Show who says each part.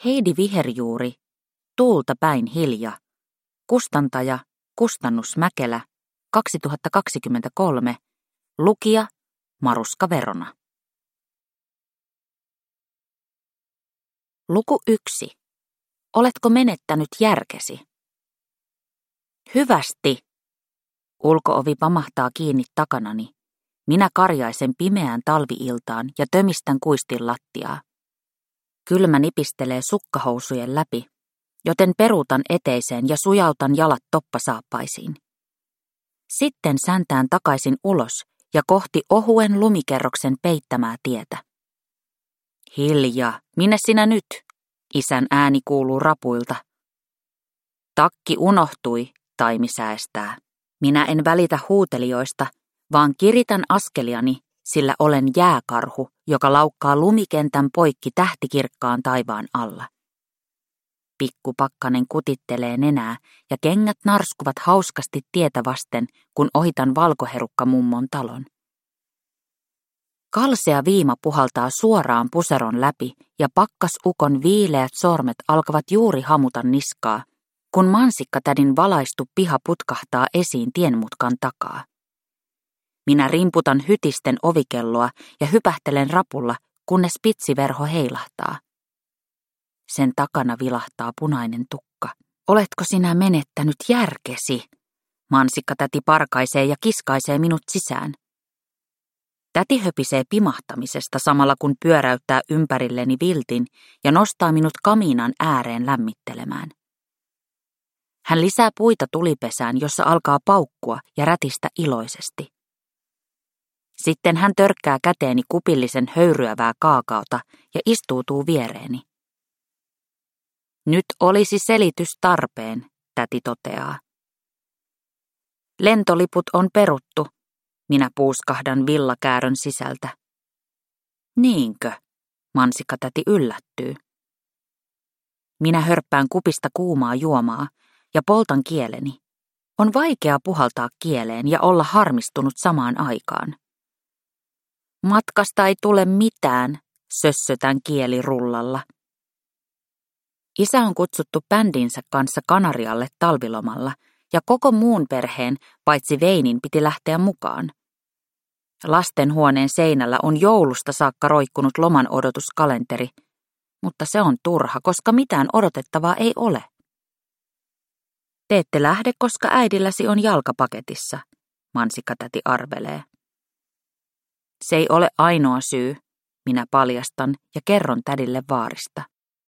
Speaker 1: Heidi Viherjuuri, Tuulta päin hilja. Kustantaja Kustannus Mäkelä, 2023. Lukija Maruska Verona. Luku 1. Oletko menettänyt järkesi? Hyvästi. Ulko-ovi pamahtaa kiinni takanani. Minä karjaisen pimeään talviiltaan ja tömistän kuistin lattiaa. Kylmä nipistelee sukkahousujen läpi, joten peruutan eteiseen ja sujautan jalat toppasaappaisiin. Sitten säntään takaisin ulos ja kohti ohuen lumikerroksen peittämää tietä. Hilja, minne sinä nyt? Isän ääni kuuluu rapuilta. Takki unohtui, Taimi säästää. Minä en välitä huutelijoista, vaan kiritän askeliani, sillä olen jääkarhu, joka laukkaa lumikentän poikki tähtikirkkaan taivaan alla. Pikkupakkanen kutittelee nenää ja kengät narskuvat hauskasti tietä vasten, kun ohitan valkoherukkamummon talon. Kalsea viima puhaltaa suoraan puseron läpi ja pakkasukon viileät sormet alkavat juuri hamuta niskaa, kun mansikkatädin valaistu piha putkahtaa esiin tienmutkan takaa. Minä rimputan hytisten ovikelloa ja hypähtelen rapulla, kunnes pitsiverho heilahtaa. Sen takana vilahtaa punainen tukka. Oletko sinä menettänyt järkesi? Mansikkatäti parkaisee ja kiskaisee minut sisään. Täti höpisee pimahtamisesta samalla kun pyöräyttää ympärilleni viltin ja nostaa minut kamiinan ääreen lämmittelemään. Hän lisää puita tulipesään, jossa alkaa paukkua ja rätistä iloisesti. Sitten hän törkkää käteeni kupillisen höyryävää kaakaota ja istuutuu viereeni. Nyt olisi selitys tarpeen, täti toteaa. Lentoliput on peruttu, minä puuskahdan villakäärön sisältä. Niinkö? Mansikkatäti yllättyy. Minä hörppään kupista kuumaa juomaa ja poltan kieleni. On vaikea puhaltaa kieleen ja olla harmistunut samaan aikaan. Matkasta ei tule mitään, sössötän kielirullalla. Isä on kutsuttu bändinsä kanssa Kanarialle talvilomalla ja koko muun perheen, paitsi Veinin, piti lähteä mukaan. Lastenhuoneen seinällä on joulusta saakka roikkunut loman odotuskalenteri, mutta se on turha, koska mitään odotettavaa ei ole. Te ette lähde, koska äidilläsi on jalkapaketissa, mansikkatäti arvelee. Se ei ole ainoa syy, minä paljastan ja kerron tädille vaarista.